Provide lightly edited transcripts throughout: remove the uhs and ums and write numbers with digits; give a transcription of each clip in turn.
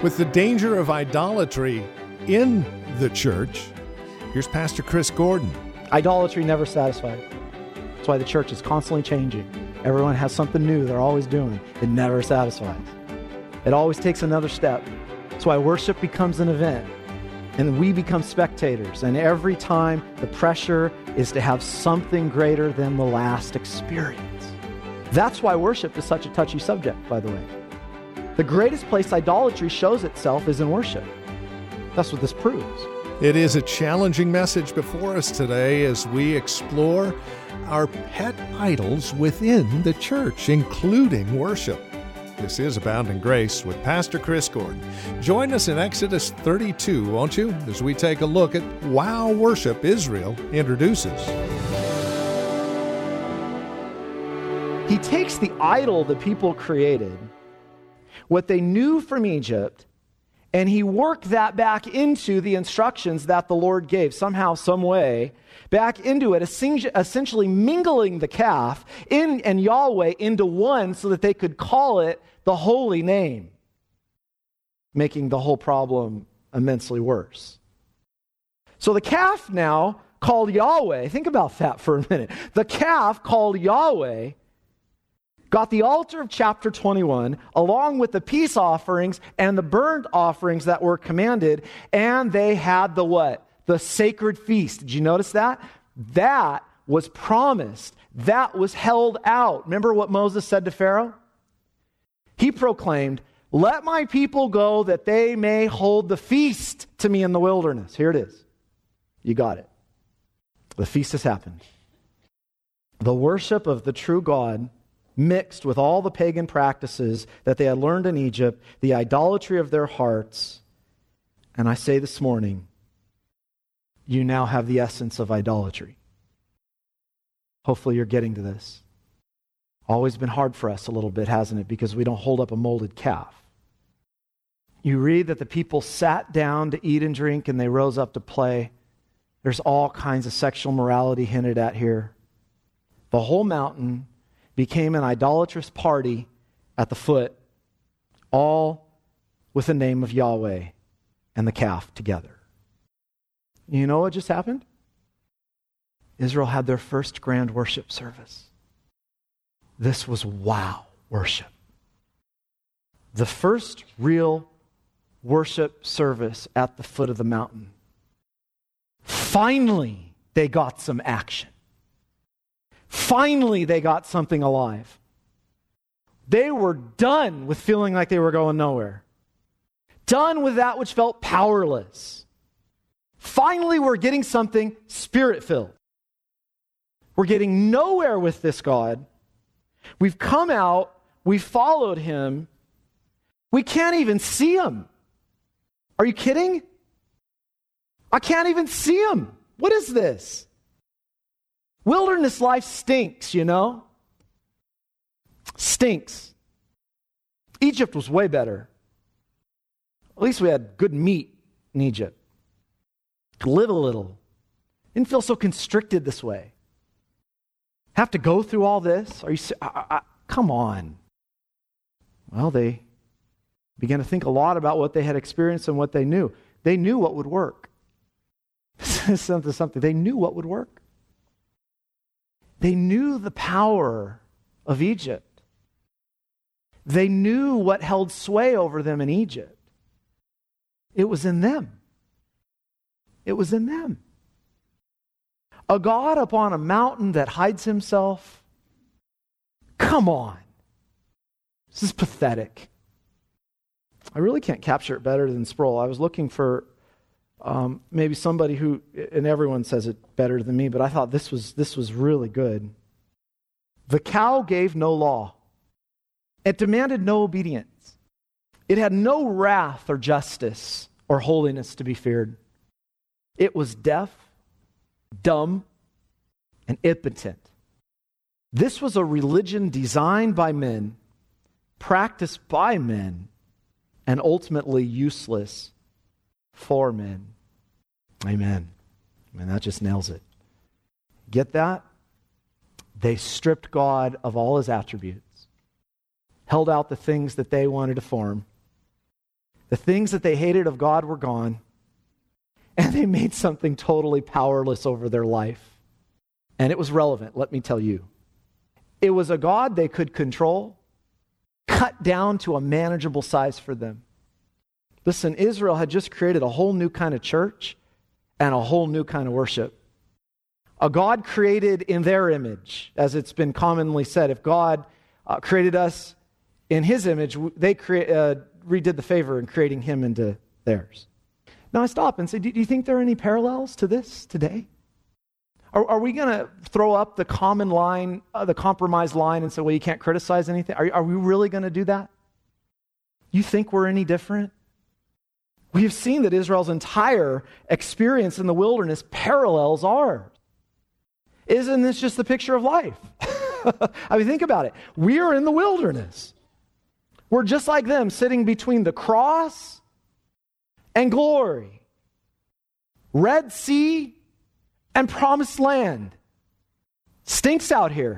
with the danger of idolatry in the church. Here's Pastor Chris Gordon. Idolatry never satisfies. That's why the church is constantly changing. Everyone has something new they're always doing. It never satisfies. It always takes another step. That's why worship becomes an event, and we become spectators. And every time the pressure is to have something greater than the last experience. That's why worship is such a touchy subject, by the way. The greatest place idolatry shows itself is in worship. That's what this proves. It is a challenging message before us today as we explore our pet idols within the church, including worship. This is Abounding Grace with Pastor Chris Gordon. Join us in Exodus 32, won't you, as we take a look at Wow Worship Israel introduces. He takes the idol the people created, what they knew from Egypt, and he worked that back into the instructions that the Lord gave, somehow, some way, back into it, essentially mingling the calf and Yahweh into one so that they could call it the holy name, making the whole problem immensely worse. So the calf now called Yahweh, think about that for a minute. The calf called Yahweh got the altar of chapter 21 along with the peace offerings and the burnt offerings that were commanded, and they had the what? The sacred feast. Did you notice that? That was promised. That was held out. Remember what Moses said to Pharaoh? He proclaimed, "Let my people go that they may hold the feast to me in the wilderness." Here it is. You got it. The feast has happened. The worship of the true God mixed with all the pagan practices that they had learned in Egypt, the idolatry of their hearts. And I say this morning, you now have the essence of idolatry. Hopefully you're getting to this. Always been hard for us a little bit, hasn't it? Because we don't hold up a molded calf. You read that the people sat down to eat and drink and they rose up to play. There's all kinds of sexual morality hinted at here. The whole mountain became an idolatrous party at the foot, all with the name of Yahweh and the calf together. You know what just happened? Israel had their first grand worship service. This was wow worship. The first real worship service at the foot of the mountain. Finally, they got some action. Finally, they got something alive. They were done with feeling like they were going nowhere. Done with that which felt powerless. Finally, we're getting something spirit-filled. We're getting nowhere with this God. We've come out, we followed him. We can't even see him. Are you kidding? I can't even see him. What is this? Wilderness life stinks, you know? Stinks. Egypt was way better. At least we had good meat in Egypt. Could live a little. Didn't feel so constricted this way. Have to go through all this? Are you? Come on. Well, they began to think a lot about what they had experienced and what they knew. They knew what would work. something. They knew what would work. They knew the power of Egypt. They knew what held sway over them in Egypt. It was in them. It was in them. A God upon a mountain that hides himself? Come on. This is pathetic. I really can't capture it better than Sproul. I was looking for maybe somebody who, and everyone says it better than me, but I thought this was really good. The cow gave no law. It demanded no obedience. It had no wrath or justice or holiness to be feared. It was deaf, dumb, and impotent. This was a religion designed by men, practiced by men, and ultimately useless for men. Amen. And that just nails it. Get that? They stripped God of all his attributes, held out the things that they wanted to form, The things that they hated of God were gone, and they made something totally powerless over their life. And it was relevant, let me tell you. It was a God they could control, cut down to a manageable size for them. Listen, Israel had just created a whole new kind of church and a whole new kind of worship. A God created in their image, as it's been commonly said. If God created us in his image, they redid the favor in creating him into theirs. Now I stop and say, do you think there are any parallels to this today? Are we going to throw up the common line, the compromise line, and say, well, you can't criticize anything? Are we really going to do that? You think we're any different? We have seen that Israel's entire experience in the wilderness parallels ours. Isn't this just the picture of life? I mean, think about it. We are in the wilderness. We're just like them, sitting between the cross and glory, Red Sea and Promised Land. Stinks out here.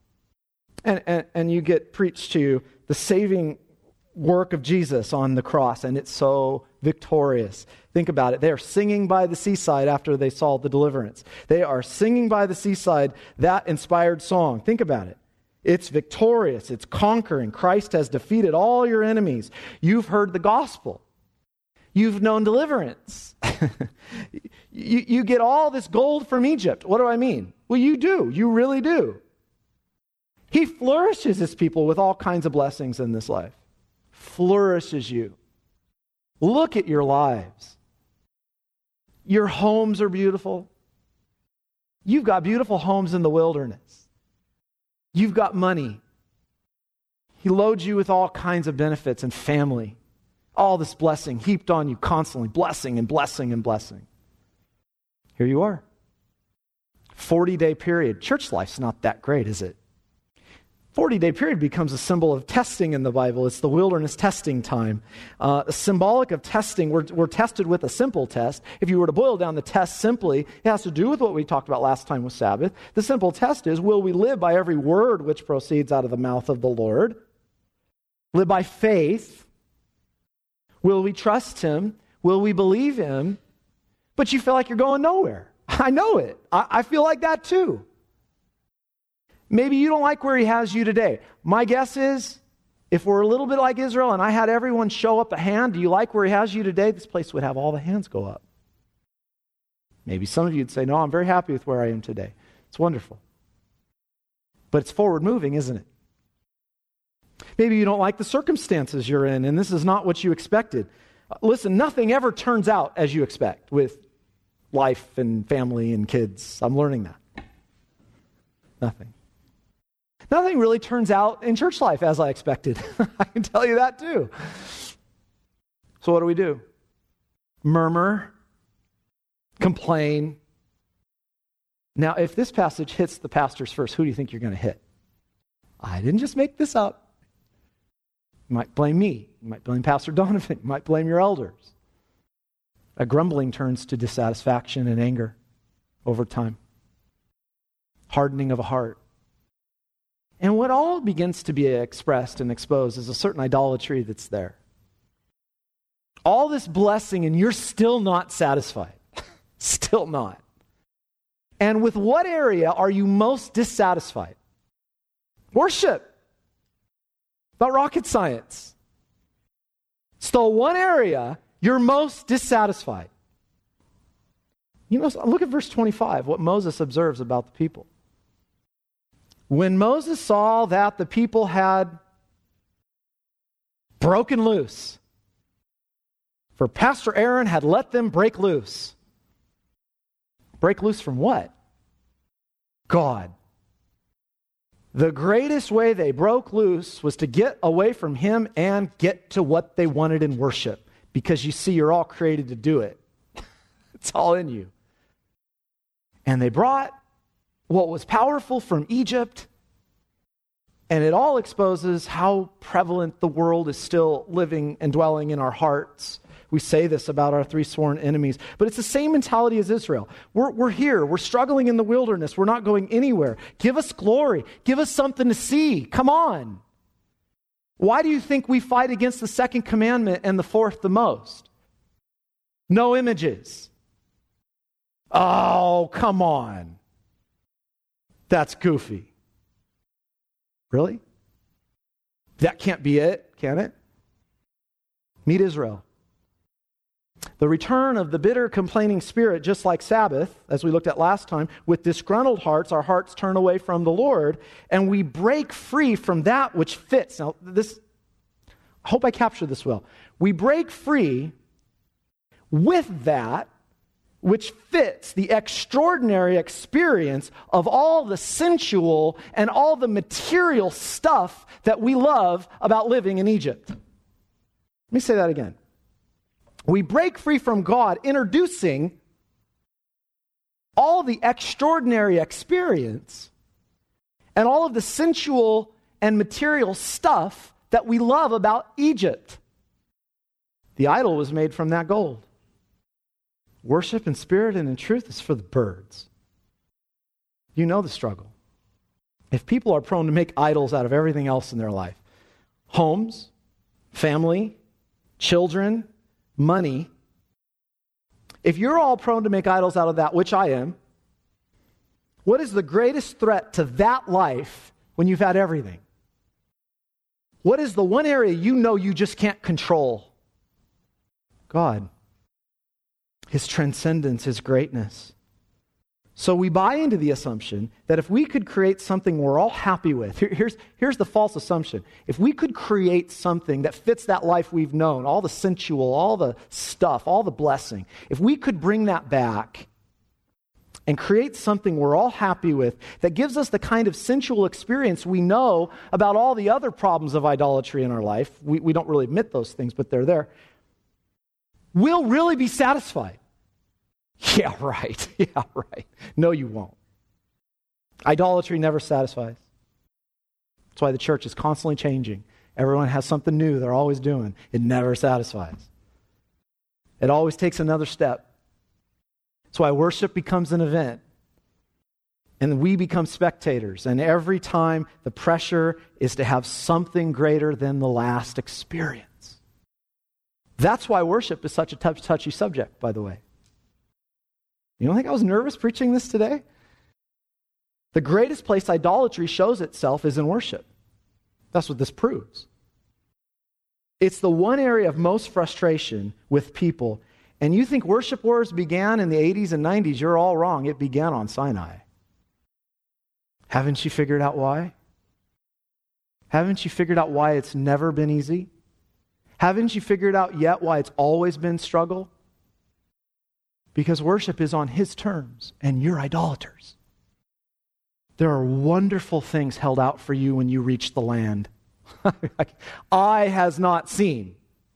And you get preached to you the saving work of Jesus on the cross, and it's so victorious. Think about it. They are singing by the seaside after they saw the deliverance. They are singing by the seaside that inspired song. Think about it. It's victorious. It's conquering. Christ has defeated all your enemies. You've heard the gospel. You've known deliverance. You get all this gold from Egypt. What do I mean? Well, you do. You really do. He flourishes his people with all kinds of blessings in this life. Flourishes you. Look at your lives. Your homes are beautiful. You've got beautiful homes in the wilderness. You've got money. He loads you with all kinds of benefits and family. All this blessing heaped on you constantly. Blessing and blessing and blessing. Here you are. 40-day period. Church life's not that great, is it? 40-day period becomes a symbol of testing in the Bible. It's the wilderness testing time. Symbolic of testing, we're tested with a simple test. If you were to boil down the test simply, it has to do with what we talked about last time with Sabbath. The simple test is, will we live by every word which proceeds out of the mouth of the Lord? Live by faith? Will we trust him? Will we believe him? But you feel like you're going nowhere. I know it. I feel like that too. Maybe you don't like where he has you today. My guess is, if we're a little bit like Israel and I had everyone show up a hand, do you like where he has you today? This place would have all the hands go up. Maybe some of you would say, no, I'm very happy with where I am today. It's wonderful. But it's forward moving, isn't it? Maybe you don't like the circumstances you're in, and this is not what you expected. Listen, nothing ever turns out as you expect with life and family and kids. I'm learning that. Nothing. Nothing really turns out in church life as I expected. I can tell you that too. So what do? Murmur, complain. Now, if this passage hits the pastors first, who do you think you're going to hit? I didn't just make this up. You might blame me. You might blame Pastor Donovan. You might blame your elders. A grumbling turns to dissatisfaction and anger over time. Hardening of a heart. And what all begins to be expressed and exposed is a certain idolatry that's there. All this blessing and you're still not satisfied. Still not. And with what area are you most dissatisfied? Worship. Not rocket science. It's the one area you're most dissatisfied. You know, look at verse 25, what Moses observes about the people. When Moses saw that the people had broken loose, for Pastor Aaron had let them break loose. Break loose from what? God. The greatest way they broke loose was to get away from him and get to what they wanted in worship. Because you see, you're all created to do it. It's all in you. And they brought what was powerful from Egypt, and it all exposes how prevalent the world is still living and dwelling in our hearts. We say this about our three sworn enemies, but it's the same mentality as Israel. We're here. We're struggling in the wilderness. We're not going anywhere. Give us glory. Give us something to see. Come on. Why do you think we fight against the second commandment and the fourth the most? No images. Oh, come on. That's goofy. Really? That can't be it, can it? Meet Israel. The return of the bitter, complaining spirit, just like Sabbath, as we looked at last time, with disgruntled hearts, our hearts turn away from the Lord, and we break free from that which fits. Now, I hope I captured this well. We break free with that which fits the extraordinary experience of all the sensual and all the material stuff that we love about living in Egypt. Let me say that again. We break free from God, introducing all the extraordinary experience and all of the sensual and material stuff that we love about Egypt. The idol was made from that gold. Worship in spirit and in truth is for the birds. You know the struggle. If people are prone to make idols out of everything else in their life, homes, family, children, money, if you're all prone to make idols out of that, which I am, what is the greatest threat to that life when you've had everything? What is the one area you know you just can't control? God. His transcendence, His greatness. So we buy into the assumption that if we could create something we're all happy with, here's the false assumption. If we could create something that fits that life we've known, all the sensual, all the stuff, all the blessing, if we could bring that back and create something we're all happy with that gives us the kind of sensual experience we know about all the other problems of idolatry in our life, we don't really admit those things, but they're there, we'll really be satisfied. Yeah, right. Yeah, right. No, you won't. Idolatry never satisfies. That's why the church is constantly changing. Everyone has something new they're always doing. It never satisfies. It always takes another step. That's why worship becomes an event. And we become spectators. And every time the pressure is to have something greater than the last experience. That's why worship is such a touchy subject, by the way. You don't think I was nervous preaching this today? The greatest place idolatry shows itself is in worship. That's what this proves. It's the one area of most frustration with people. And you think worship wars began in the 80s and 90s, you're all wrong. It began on Sinai. Haven't you figured out why? Haven't you figured out why it's never been easy? Haven't you figured out yet why it's always been struggle? Because worship is on His terms, and you're idolaters. There are wonderful things held out for you when you reach the land. Eye has not seen,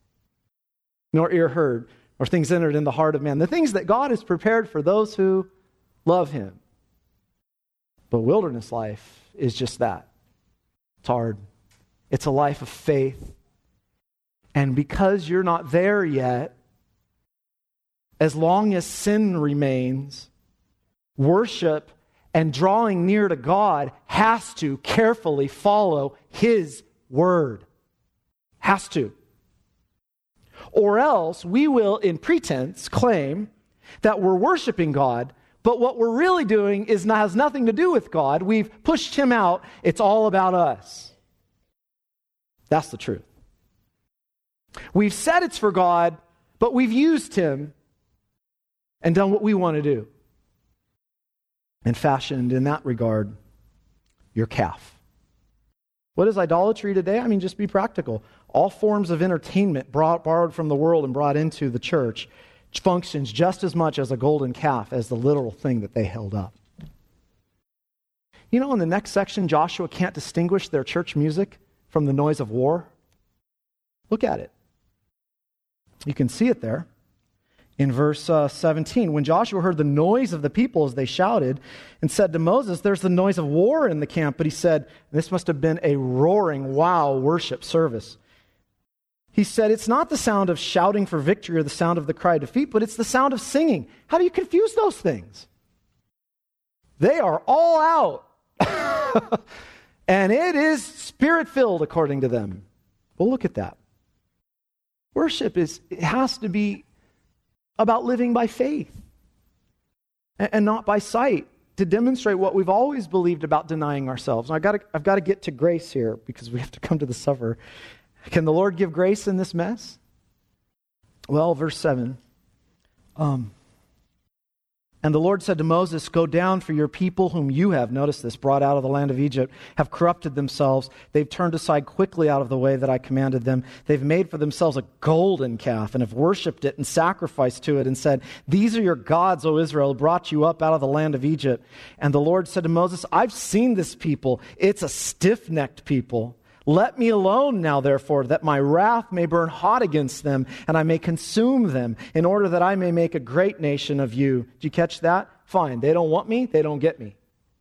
nor ear heard, or things entered in the heart of man. The things that God has prepared for those who love Him. But wilderness life is just that. It's hard. It's a life of faith. And because you're not there yet, as long as sin remains, worship and drawing near to God has to carefully follow His word. Has to. Or else we will, in pretense, claim that we're worshiping God, but what we're really doing has nothing to do with God. We've pushed Him out. It's all about us. That's the truth. We've said it's for God, but we've used Him and done what we want to do. And fashioned in that regard your calf. What is idolatry today? I mean, just be practical. All forms of entertainment borrowed from the world and brought into the church functions just as much as a golden calf as the literal thing that they held up. You know, in the next section, Joshua can't distinguish their church music from the noise of war. Look at it. You can see it there. In verse 17, when Joshua heard the noise of the people as they shouted and said to Moses, there's the noise of war in the camp. But he said, this must have been a roaring, wow worship service. He said, it's not the sound of shouting for victory or the sound of the cry of defeat, but it's the sound of singing. How do you confuse those things? They are all out. And it is spirit-filled according to them. Well, look at that. Worship it has to be about living by faith and not by sight, to demonstrate what we've always believed about denying ourselves. And I've got to get to grace here because we have to come to the supper. Can the Lord give grace in this mess? Well, verse 7. And the Lord said to Moses, go down, for your people whom you have, notice this, brought out of the land of Egypt, have corrupted themselves. They've turned aside quickly out of the way that I commanded them. They've made for themselves a golden calf and have worshipped it and sacrificed to it and said, these are your gods, O Israel, who brought you up out of the land of Egypt. And the Lord said to Moses, I've seen this people. It's a stiff-necked people. Let me alone now, therefore, that my wrath may burn hot against them, and I may consume them, in order that I may make a great nation of you. Did you catch that? Fine. They don't want me. They don't get me.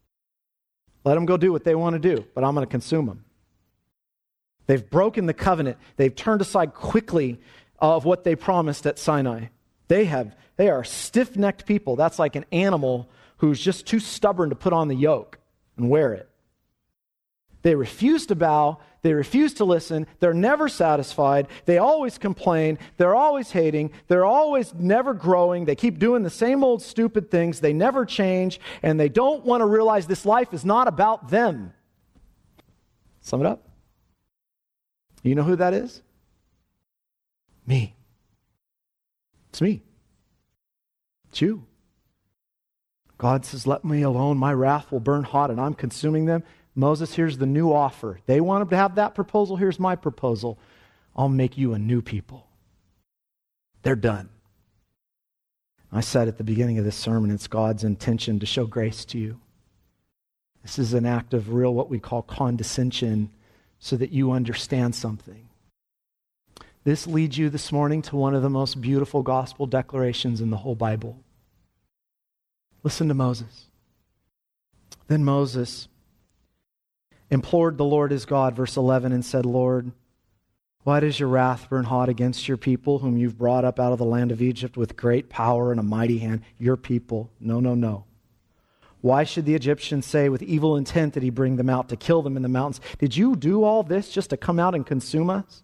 Let them go do what they want to do, but I'm going to consume them. They've broken the covenant. They've turned aside quickly of what they promised at Sinai. They are stiff-necked people. That's like an animal who's just too stubborn to put on the yoke and wear it. They refuse to bow. They refuse to listen. They're never satisfied. They always complain. They're always hating. They're always never growing. They keep doing the same old stupid things. They never change. And they don't want to realize this life is not about them. Sum it up. You know who that is? Me. It's me. It's you. God says, let me alone. My wrath will burn hot and I'm consuming them. Moses, here's the new offer. They want to have that proposal. Here's my proposal. I'll make you a new people. They're done. I said at the beginning of this sermon, it's God's intention to show grace to you. This is an act of real, what we call condescension, so that you understand something. This leads you this morning to one of the most beautiful gospel declarations in the whole Bible. Listen to Moses. Then Moses implored the Lord his God, verse 11, and said, Lord, why does your wrath burn hot against your people, whom you've brought up out of the land of Egypt with great power and a mighty hand? Your people. No, no, no. Why should the Egyptians say with evil intent did he bring them out to kill them in the mountains? Did you do all this just to come out and consume us?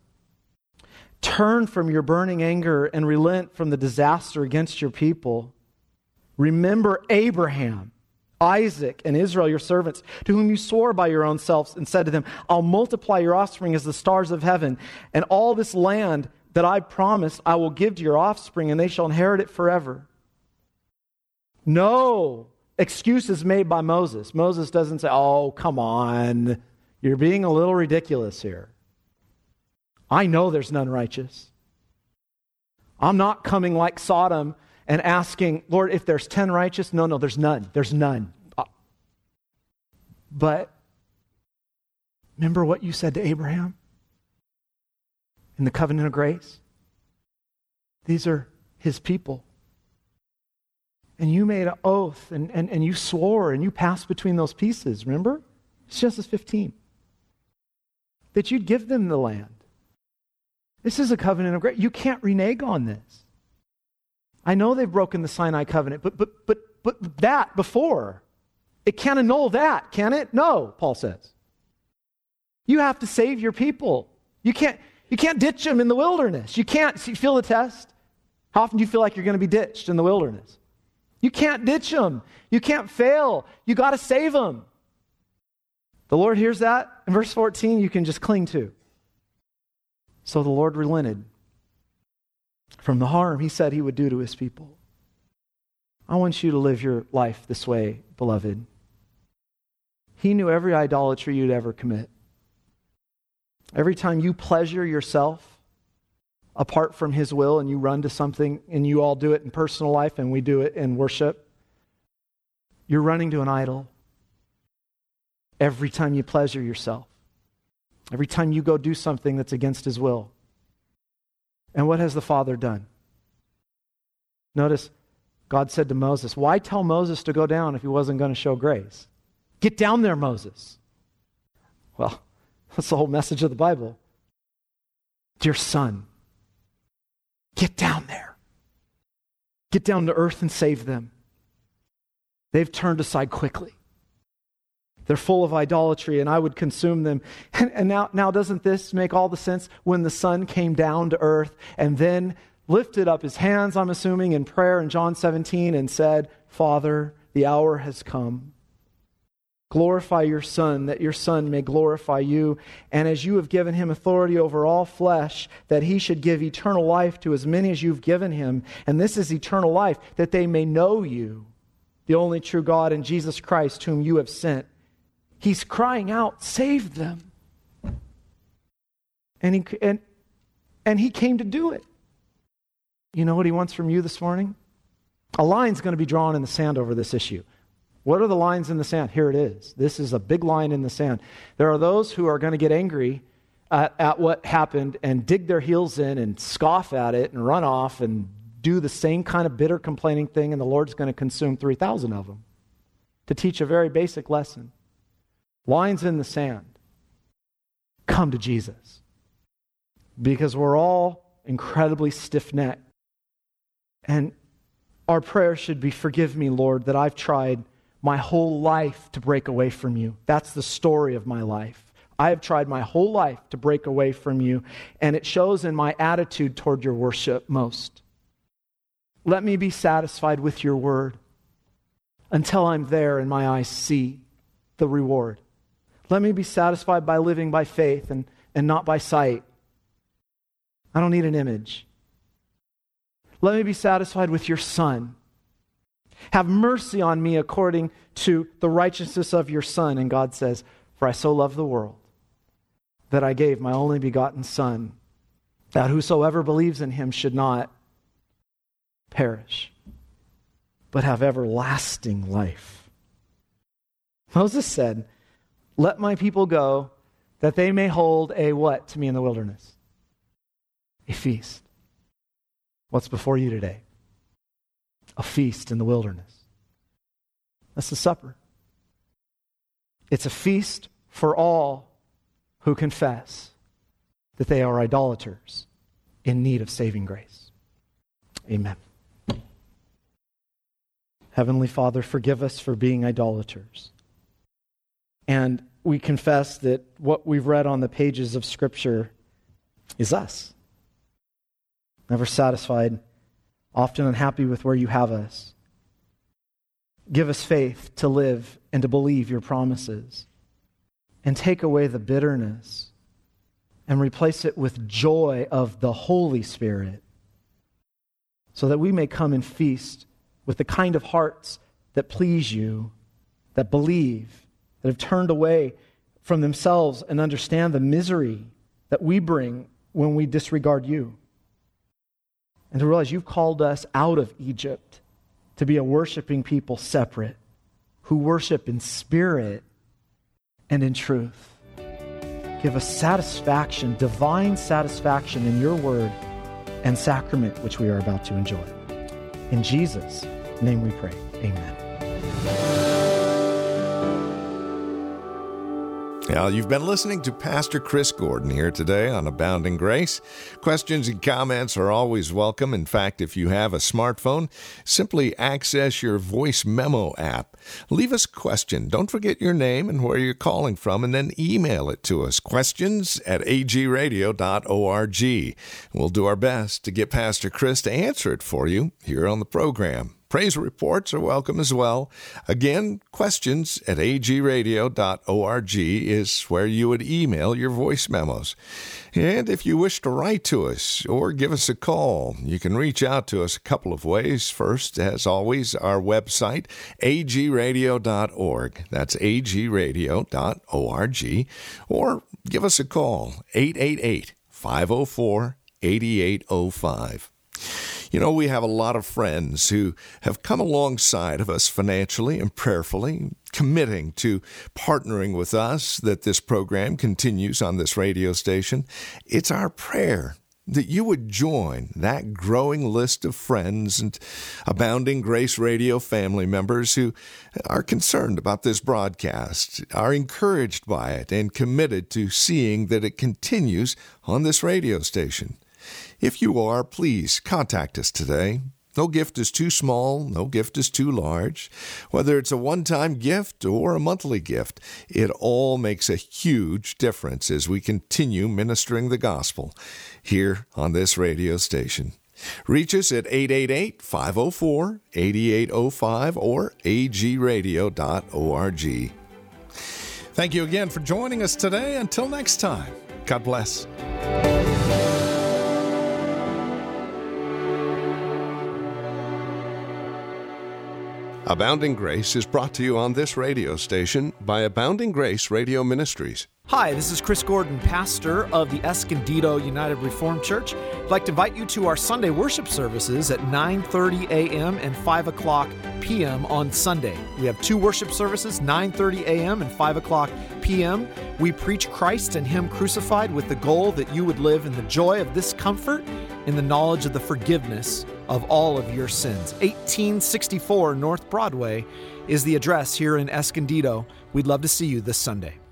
Turn from your burning anger and relent from the disaster against your people. Remember Abraham, Isaac, and Israel, your servants, to whom you swore by your own selves and said to them, I'll multiply your offspring as the stars of heaven, and all this land that I promised I will give to your offspring, and they shall inherit it forever. No excuses made by Moses. Moses doesn't say, oh, come on, you're being a little ridiculous here. I know there's none righteous. I'm not coming like Sodom and asking, Lord, if there's 10 righteous, no, there's none. There's none. But remember what you said to Abraham in the covenant of grace? These are his people. And you made an oath and you swore and you passed between those pieces, remember? It's Genesis 15. That you'd give them the land. This is a covenant of grace. You can't renege on this. I know they've broken the Sinai covenant, but that before, it can't annul that, can it? No, Paul says. You have to save your people. You can't ditch them in the wilderness. You feel the test? How often do you feel like you're going to be ditched in the wilderness? You can't ditch them. You can't fail. You got to save them. The Lord hears that. In verse 14, you can just cling to. So the Lord relented from the harm he said he would do to his people. I want you to live your life this way, beloved. He knew every idolatry you'd ever commit. Every time you pleasure yourself apart from his will and you run to something, and you all do it in personal life and we do it in worship, you're running to an idol. Every time you pleasure yourself. Every time you go do something that's against his will. And what has the Father done? Notice, God said to Moses, why tell Moses to go down if he wasn't going to show grace? Get down there, Moses. Well, that's the whole message of the Bible. Dear son, get down there. Get down to earth and save them. They've turned aside quickly. They're full of idolatry, and I would consume them. And now doesn't this make all the sense? When the Son came down to earth and then lifted up his hands, I'm assuming, in prayer in John 17 and said, Father, the hour has come. Glorify your Son, that your Son may glorify you. And as you have given him authority over all flesh, that he should give eternal life to as many as you've given him. And this is eternal life, that they may know you, the only true God, and Jesus Christ, whom you have sent. He's crying out, save them. And he came to do it. You know what he wants from you this morning? A line's going to be drawn in the sand over this issue. What are the lines in the sand? Here it is. This is a big line in the sand. There are those who are going to get angry at what happened and dig their heels in and scoff at it and run off and do the same kind of bitter complaining thing, and the Lord's going to consume 3,000 of them to teach a very basic lesson. Lines in the sand. Come to Jesus. Because we're all incredibly stiff-necked. And our prayer should be, forgive me, Lord, that I've tried my whole life to break away from you. That's the story of my life. I have tried my whole life to break away from you, and it shows in my attitude toward your worship most. Let me be satisfied with your word until I'm there and my eyes see the reward. Let me be satisfied by living by faith and not by sight. I don't need an image. Let me be satisfied with your Son. Have mercy on me according to the righteousness of your Son. And God says, for I so love the world that I gave my only begotten Son, that whosoever believes in him should not perish, but have everlasting life. Moses said, let my people go that they may hold a what to me in the wilderness? A feast. What's before you today? A feast in the wilderness. That's the supper. It's a feast for all who confess that they are idolaters in need of saving grace. Amen. Heavenly Father, forgive us for being idolaters. And we confess that what we've read on the pages of Scripture is us. Never satisfied, often unhappy with where you have us. Give us faith to live and to believe your promises. And take away the bitterness and replace it with joy of the Holy Spirit, so that we may come and feast with the kind of hearts that please you, that believe, that have turned away from themselves and understand the misery that we bring when we disregard you. And to realize you've called us out of Egypt to be a worshiping people separate, who worship in spirit and in truth. Give us satisfaction, divine satisfaction in your word and sacrament, which we are about to enjoy. In Jesus' name we pray. Amen. Well, you've been listening to Pastor Chris Gordon here today on Abounding Grace. Questions and comments are always welcome. In fact, if you have a smartphone, simply access your voice memo app. Leave us a question. Don't forget your name and where you're calling from, and then email it to us, questions@agradio.org. We'll do our best to get Pastor Chris to answer it for you here on the program. Praise reports are welcome as well. Again, questions@agradio.org is where you would email your voice memos. And if you wish to write to us or give us a call, you can reach out to us a couple of ways. First, as always, our website, agradio.org. That's agradio.org. Or give us a call, 888-504-8805. You know, we have a lot of friends who have come alongside of us financially and prayerfully, committing to partnering with us that this program continues on this radio station. It's our prayer that you would join that growing list of friends and Abounding Grace Radio family members who are concerned about this broadcast, are encouraged by it, and committed to seeing that it continues on this radio station. If you are, please contact us today. No gift is too small, no gift is too large. Whether it's a one-time gift or a monthly gift, it all makes a huge difference as we continue ministering the gospel here on this radio station. Reach us at 888-504-8805 or agradio.org. Thank you again for joining us today. Until next time, God bless. Abounding Grace is brought to you on this radio station by Abounding Grace Radio Ministries. Hi, this is Chris Gordon, pastor of the Escondido United Reformed Church. I'd like to invite you to our Sunday worship services at 9:30 a.m. and 5 o'clock p.m. on Sunday. We have two worship services, 9:30 a.m. and 5 o'clock p.m. We preach Christ and Him crucified with the goal that you would live in the joy of this comfort, in the knowledge of the forgiveness of all of your sins. 1864 North Broadway is the address here in Escondido. We'd love to see you this Sunday.